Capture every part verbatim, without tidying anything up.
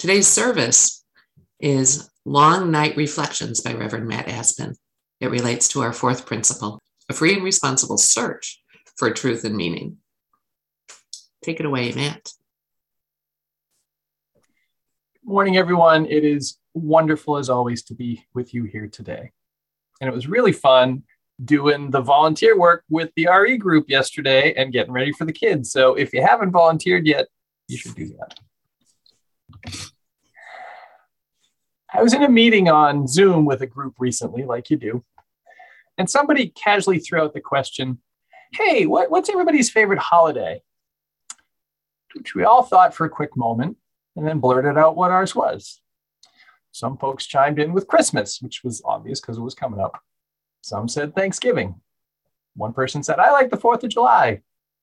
Today's service is Long Night Reflections by Reverend Matt Aspen. It relates to our fourth principle, a free and responsible search for truth and meaning. Take it away, Matt. Good morning, everyone. It is wonderful, as always, to be with you here today. And it was really fun doing the volunteer work with the R E group yesterday and getting ready for the kids. So if you haven't volunteered yet, you should do that. I was in a meeting on Zoom with a group recently, like you do, and somebody casually threw out the question, hey, what, what's everybody's favorite holiday? Which we all thought for a quick moment and then blurted out what ours was. Some folks chimed in with Christmas, which was obvious because it was coming up. Some said Thanksgiving. One person said, I like the fourth of July.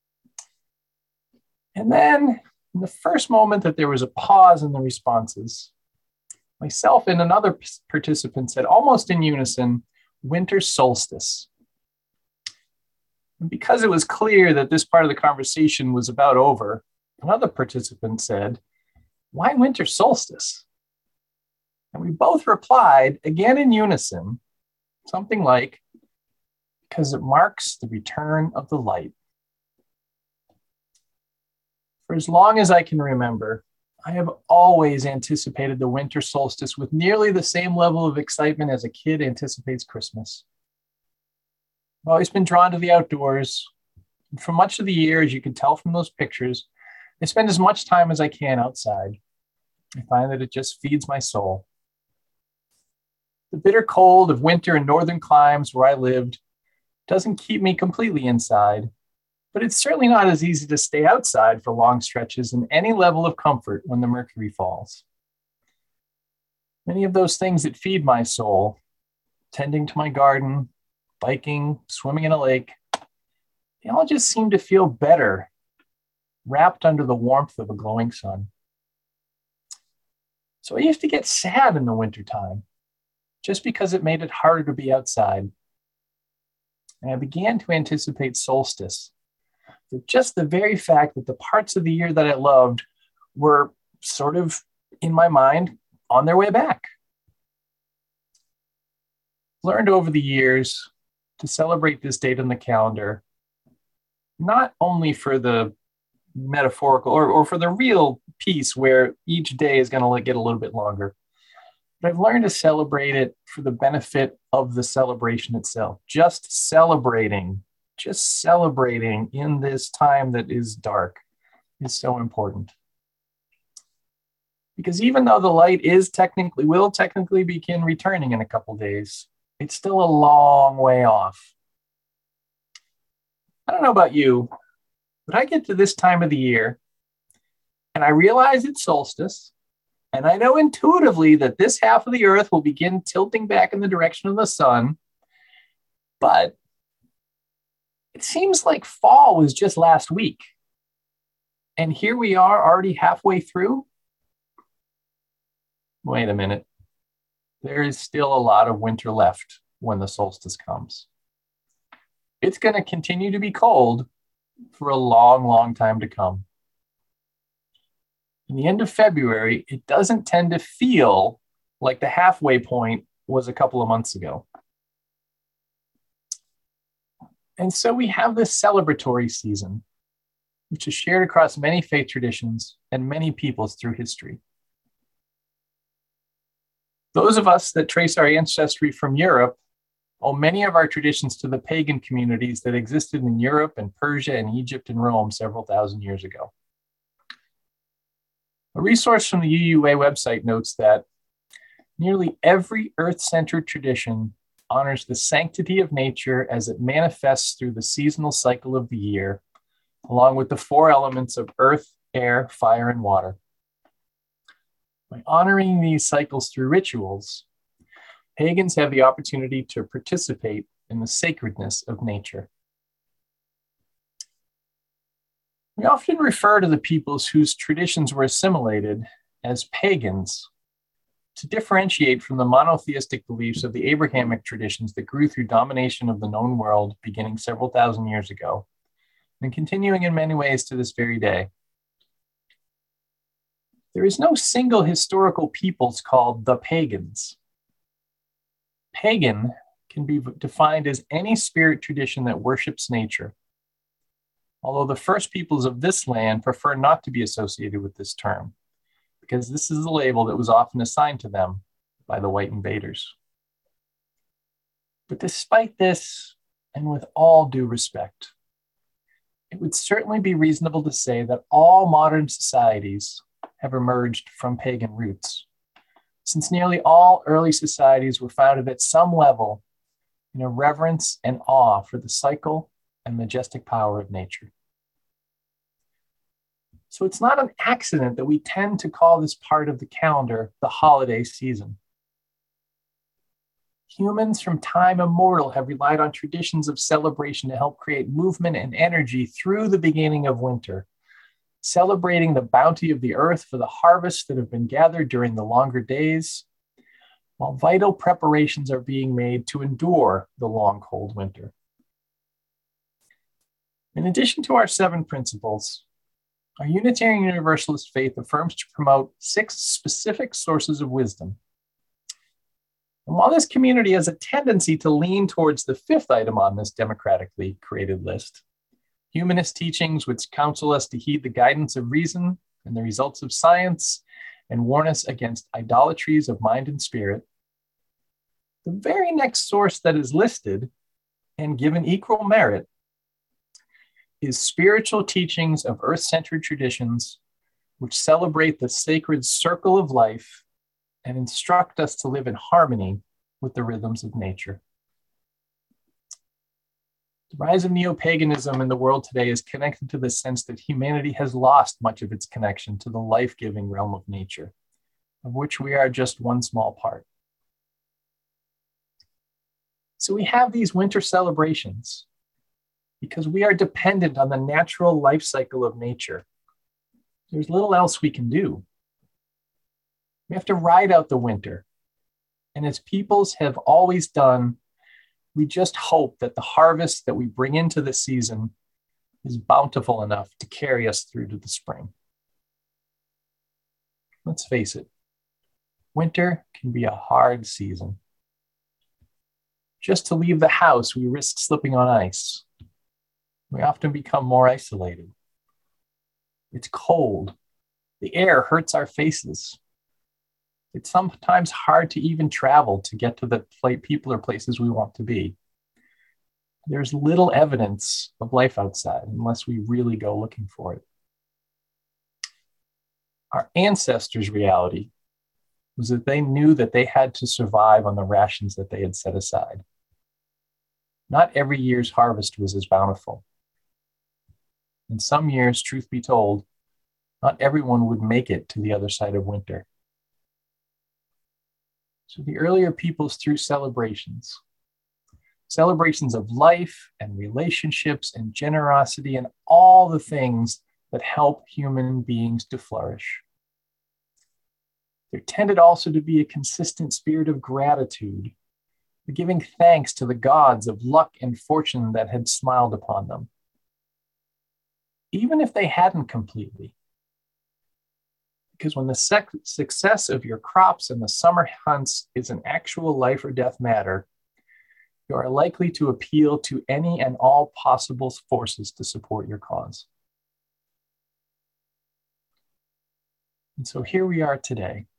And then in the first moment that there was a pause in the responses, myself and another participant said, almost in unison, winter solstice. And because it was clear that this part of the conversation was about over, another participant said, why winter solstice? And we both replied, again in unison, something like, because it marks the return of the light. For as long as I can remember, I have always anticipated the winter solstice with nearly the same level of excitement as a kid anticipates Christmas. I've always been drawn to the outdoors. And for much of the year, as you can tell from those pictures, I spend as much time as I can outside. I find that it just feeds my soul. The bitter cold of winter in northern climes where I lived doesn't keep me completely inside, but it's certainly not as easy to stay outside for long stretches in any level of comfort when the mercury falls. Many of those things that feed my soul, tending to my garden, biking, swimming in a lake, they all just seem to feel better, wrapped under the warmth of a glowing sun. So I used to get sad in the wintertime, just because it made it harder to be outside. And I began to anticipate solstice, for just the very fact that the parts of the year that I loved were sort of, in my mind, on their way back. Learned over the years to celebrate this date on the calendar, not only for the metaphorical or, or for the real piece where each day is going to get a little bit longer, but I've learned to celebrate it for the benefit of the celebration itself. Just celebrating, just celebrating in this time that is dark is so important. Because even though the light is technically, will technically begin returning in a couple days, it's still a long way off. I don't know about you, but I get to this time of the year and I realize it's solstice. And I know intuitively that this half of the earth will begin tilting back in the direction of the sun. But it seems like fall was just last week. And here we are already halfway through. Wait a minute. There is still a lot of winter left when the solstice comes. It's going to continue to be cold for a long, long time to come. In the end of February, it doesn't tend to feel like the halfway point was a couple of months ago. And so we have this celebratory season, which is shared across many faith traditions and many peoples through history. Those of us that trace our ancestry from Europe owe many of our traditions to the pagan communities that existed in Europe and Persia and Egypt and Rome several thousand years ago. A resource from the U U A website notes that nearly every earth-centered tradition honors the sanctity of nature as it manifests through the seasonal cycle of the year, along with the four elements of earth, air, fire, and water. By honoring these cycles through rituals, pagans have the opportunity to participate in the sacredness of nature. We often refer to the peoples whose traditions were assimilated as pagans to differentiate from the monotheistic beliefs of the Abrahamic traditions that grew through domination of the known world beginning several thousand years ago and continuing in many ways to this very day. There is no single historical peoples called the pagans. Pagan can be defined as any spirit tradition that worships nature, although the first peoples of this land prefer not to be associated with this term, because this is the label that was often assigned to them by the white invaders. But despite this, and with all due respect, it would certainly be reasonable to say that all modern societies have emerged from pagan roots, since nearly all early societies were founded at some level in a reverence and awe for the cycle and majestic power of nature. So it's not an accident that we tend to call this part of the calendar the holiday season. Humans from time immemorial have relied on traditions of celebration to help create movement and energy through the beginning of winter, celebrating the bounty of the earth for the harvests that have been gathered during the longer days, while vital preparations are being made to endure the long, cold winter. In addition to our seven principles, our Unitarian Universalist faith affirms to promote six specific sources of wisdom. And while this community has a tendency to lean towards the fifth item on this democratically created list, humanist teachings which counsel us to heed the guidance of reason and the results of science and warn us against idolatries of mind and spirit, the very next source that is listed and given equal merit is spiritual teachings of earth-centered traditions which celebrate the sacred circle of life and instruct us to live in harmony with the rhythms of nature. The rise of neo-paganism in the world today is connected to the sense that humanity has lost much of its connection to the life-giving realm of nature, of which we are just one small part. So we have these winter celebrations because we are dependent on the natural life cycle of nature. There's little else we can do. We have to ride out the winter. And as peoples have always done, we just hope that the harvest that we bring into the season is bountiful enough to carry us through to the spring. Let's face it, winter can be a hard season. Just to leave the house, we risk slipping on ice. We often become more isolated. It's cold. The air hurts our faces. It's sometimes hard to even travel to get to the people or places we want to be. There's little evidence of life outside unless we really go looking for it. Our ancestors' reality was that they knew that they had to survive on the rations that they had set aside. Not every year's harvest was as bountiful. In some years, truth be told, not everyone would make it to the other side of winter. So the earlier peoples threw celebrations, celebrations of life and relationships and generosity and all the things that help human beings to flourish. There tended also to be a consistent spirit of gratitude, giving thanks to the gods of luck and fortune that had smiled upon them, even if they hadn't completely. Because when the sec- success of your crops and the summer hunts is an actual life or death matter, you are likely to appeal to any and all possible forces to support your cause. And so here we are today.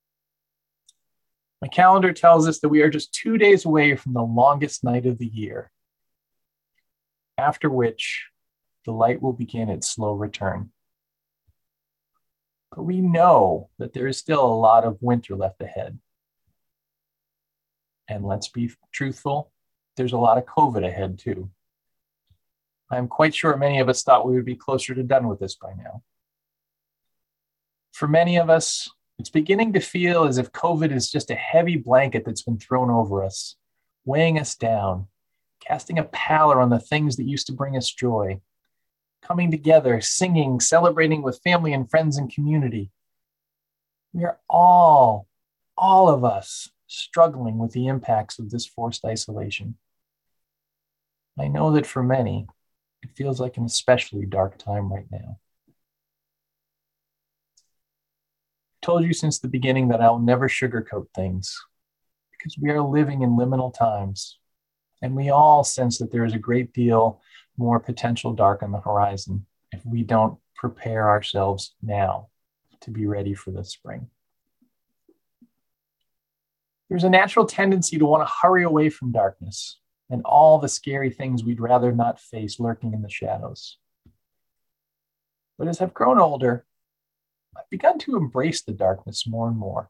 My calendar tells us that we are just two days away from the longest night of the year, after which the light will begin its slow return. But we know that there is still a lot of winter left ahead. And let's be truthful, there's a lot of COVID ahead too. I'm quite sure many of us thought we would be closer to done with this by now. For many of us, it's beginning to feel as if COVID is just a heavy blanket that's been thrown over us, weighing us down, casting a pallor on the things that used to bring us joy, coming together, singing, celebrating with family and friends and community. We are all, all of us, struggling with the impacts of this forced isolation. I know that for many, it feels like an especially dark time right now. told you since the beginning that I'll never sugarcoat things because we are living in liminal times, and we all sense that there is a great deal more potential dark on the horizon if we don't prepare ourselves now to be ready for the spring. There's a natural tendency to want to hurry away from darkness and all the scary things we'd rather not face lurking in the shadows. But as I've grown older, I've begun to embrace the darkness more and more.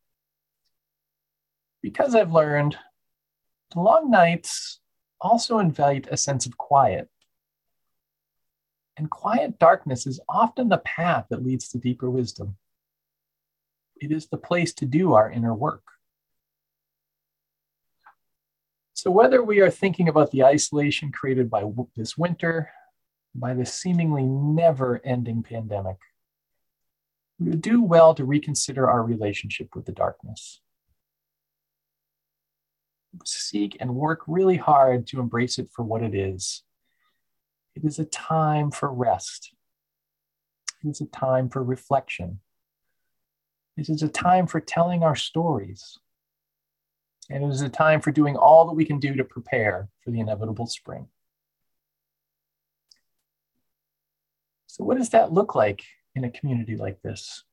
Because I've learned the long nights also invite a sense of quiet. And quiet darkness is often the path that leads to deeper wisdom. It is the place to do our inner work. So whether we are thinking about the isolation created by this winter, by this seemingly never-ending pandemic, we would do well to reconsider our relationship with the darkness. Seek and work really hard to embrace it for what it is. It is a time for rest. It is a time for reflection. It is a time for telling our stories. And it is a time for doing all that we can do to prepare for the inevitable spring. So what does that look like in a community like this?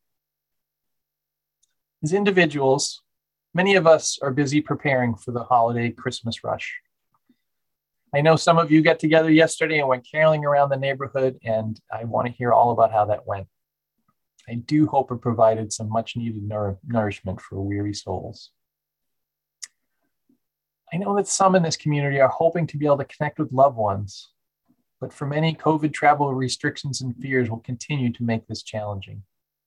As individuals, many of us are busy preparing for the holiday Christmas rush. I know some of you got together yesterday and went caroling around the neighborhood, and I want to hear all about how that went. I do hope it provided some much needed nour- nourishment for weary souls. I know that some in this community are hoping to be able to connect with loved ones, but for many, COVID travel restrictions and fears will continue to make this challenging.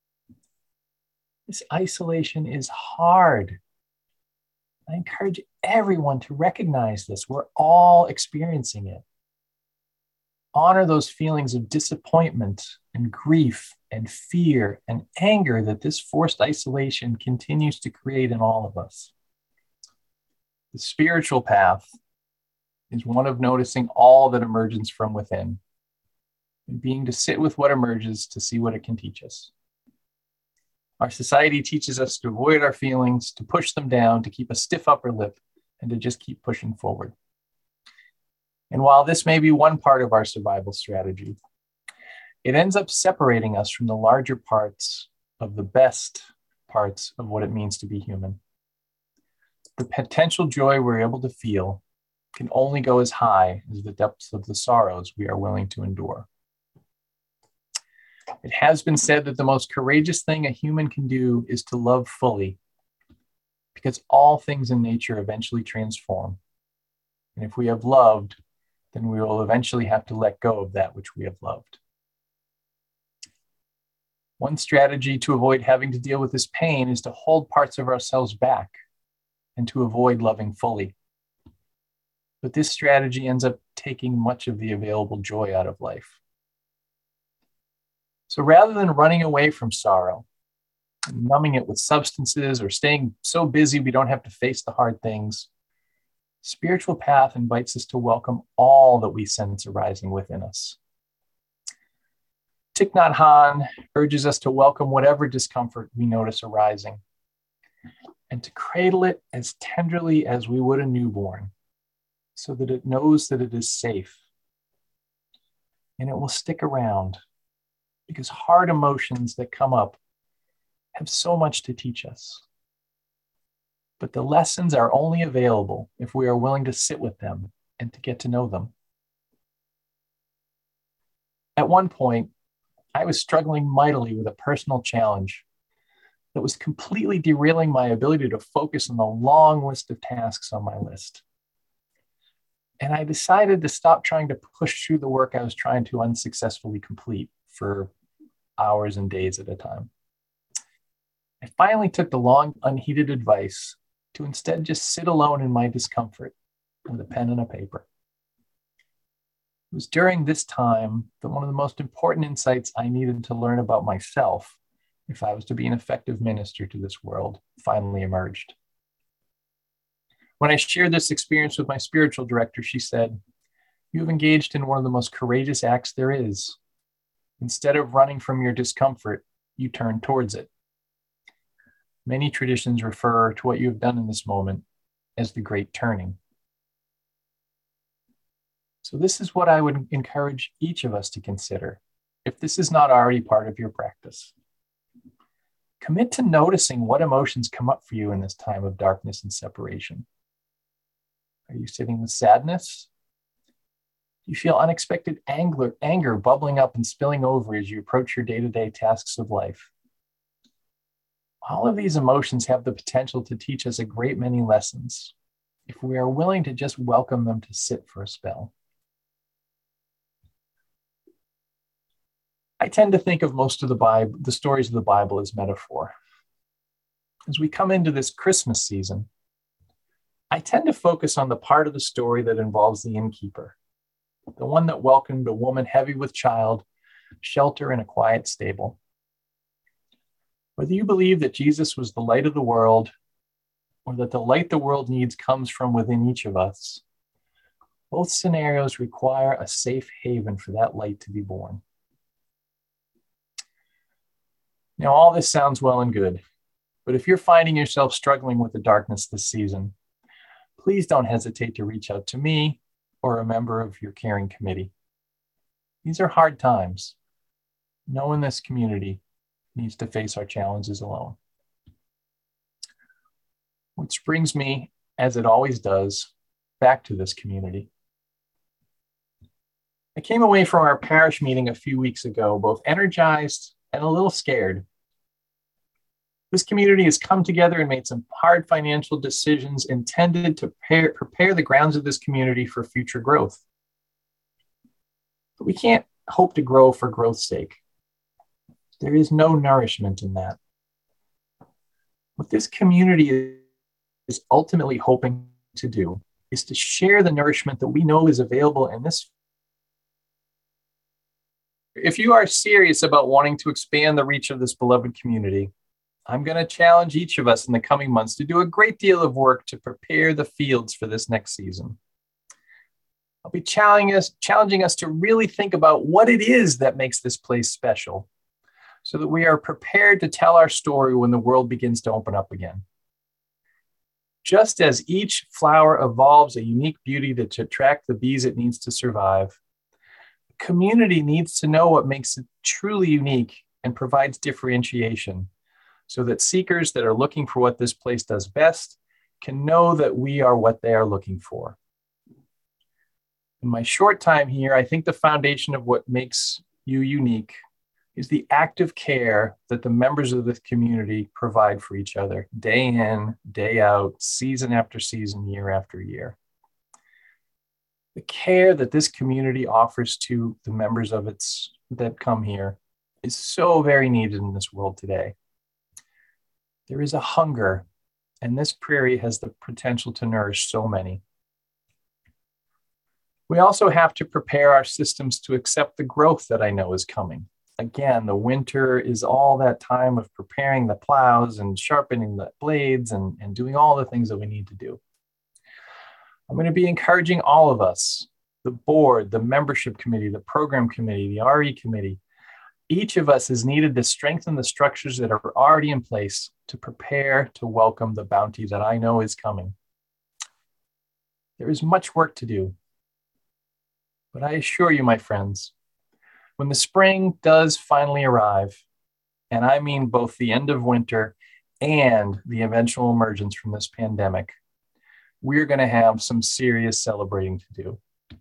This isolation is hard. I encourage everyone to recognize this. We're all experiencing it. Honor those feelings of disappointment and grief and fear and anger that this forced isolation continues to create in all of us. The spiritual path is one of noticing all that emerges from within and being to sit with what emerges to see what it can teach us. Our society teaches us to avoid our feelings, to push them down, to keep a stiff upper lip, and to just keep pushing forward. And while this may be one part of our survival strategy, it ends up separating us from the larger parts of the best parts of what it means to be human. The potential joy we're able to feel can only go as high as the depths of the sorrows we are willing to endure. It has been said that the most courageous thing a human can do is to love fully, because all things in nature eventually transform. And if we have loved, then we will eventually have to let go of that which we have loved. One strategy to avoid having to deal with this pain is to hold parts of ourselves back and to avoid loving fully. But this strategy ends up taking much of the available joy out of life. So rather than running away from sorrow, numbing it with substances, or staying so busy we don't have to face the hard things, spiritual path invites us to welcome all that we sense arising within us. Thich Nhat Hanh urges us to welcome whatever discomfort we notice arising and to cradle it as tenderly as we would a newborn, so that it knows that it is safe and it will stick around, because hard emotions that come up have so much to teach us. But the lessons are only available if we are willing to sit with them and to get to know them. At one point, I was struggling mightily with a personal challenge that was completely derailing my ability to focus on the long list of tasks on my list. And I decided to stop trying to push through the work I was trying to unsuccessfully complete for hours and days at a time. I finally took the long, unheeded advice to instead just sit alone in my discomfort with a pen and a paper. It was during this time that one of the most important insights I needed to learn about myself, if I was to be an effective minister to this world, finally emerged. When I shared this experience with my spiritual director, she said, "You have engaged in one of the most courageous acts there is. Instead of running from your discomfort, you turn towards it. Many traditions refer to what you have done in this moment as the Great Turning. So this is what I would encourage each of us to consider, if this is not already part of your practice. Commit to noticing what emotions come up for you in this time of darkness and separation. Are you sitting with sadness? Do you feel unexpected anger, anger bubbling up and spilling over as you approach your day-to-day tasks of life? All of these emotions have the potential to teach us a great many lessons if we are willing to just welcome them to sit for a spell. I tend to think of most of the Bible, the stories of the Bible as metaphor. As we come into this Christmas season, I tend to focus on the part of the story that involves the innkeeper, the one that welcomed a woman heavy with child, shelter in a quiet stable. Whether you believe that Jesus was the light of the world, or that the light the world needs comes from within each of us, both scenarios require a safe haven for that light to be born. Now, all this sounds well and good, but if you're finding yourself struggling with the darkness this season, please don't hesitate to reach out to me or a member of your caring committee. These are hard times. No one in this community needs to face our challenges alone. Which brings me, as it always does, back to this community. I came away from our parish meeting a few weeks ago, both energized and a little scared. This community has come together and made some hard financial decisions intended to prepare, prepare the grounds of this community for future growth. But we can't hope to grow for growth's sake. There is no nourishment in that. What this community is ultimately hoping to do is to share the nourishment that we know is available in this. If you are serious about wanting to expand the reach of this beloved community, I'm going to challenge each of us in the coming months to do a great deal of work to prepare the fields for this next season. I'll be challenging us, challenging us to really think about what it is that makes this place special, so that we are prepared to tell our story when the world begins to open up again. Just as each flower evolves a unique beauty to attract the bees it needs to survive, the community needs to know what makes it truly unique and provides differentiation, so that seekers that are looking for what this place does best can know that we are what they are looking for. In my short time here, I think the foundation of what makes you unique is the active care that the members of this community provide for each other, day in, day out, season after season, year after year. The care that this community offers to the members of its that come here is so very needed in this world today. There is a hunger, and this prairie has the potential to nourish so many. We also have to prepare our systems to accept the growth that I know is coming. Again, the winter is all that time of preparing the plows and sharpening the blades and, and doing all the things that we need to do. I'm going to be encouraging all of us, the board, the membership committee, the program committee, the R E committee. Each of us is needed to strengthen the structures that are already in place to prepare to welcome the bounty that I know is coming. There is much work to do, but I assure you, my friends, when the spring does finally arrive, and I mean both the end of winter and the eventual emergence from this pandemic, we're going to have some serious celebrating to do.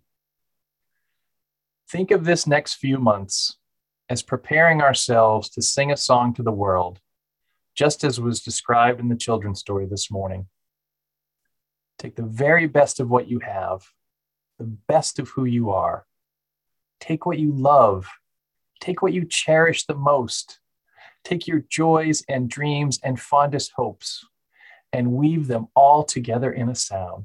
Think of this next few months as preparing ourselves to sing a song to the world, just as was described in the children's story this morning. Take the very best of what you have, the best of who you are. Take what you love. Take what you cherish the most. Take your joys and dreams and fondest hopes and weave them all together in a sound.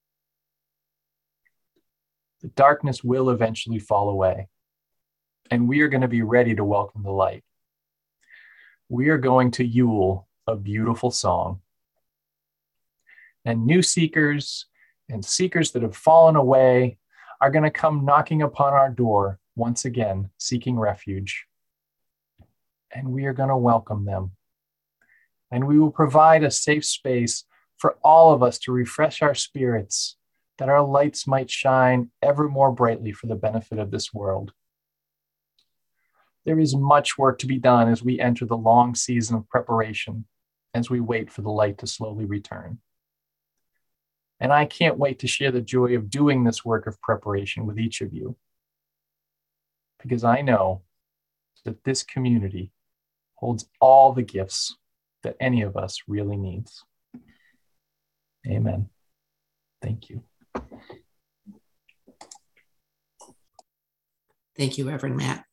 The darkness will eventually fall away, and we are going to be ready to welcome the light. We are going to Yule a beautiful song. And new seekers and seekers that have fallen away are going to come knocking upon our door once again, seeking refuge. And we are going to welcome them. and we will provide a safe space for all of us to refresh our spirits, that our lights might shine ever more brightly for the benefit of this world. There is much work to be done as we enter the long season of preparation, as we wait for the light to slowly return. And I can't wait to share the joy of doing this work of preparation with each of you, because I know that this community holds all the gifts that any of us really needs. Amen. Thank you. Thank you, Reverend Matt.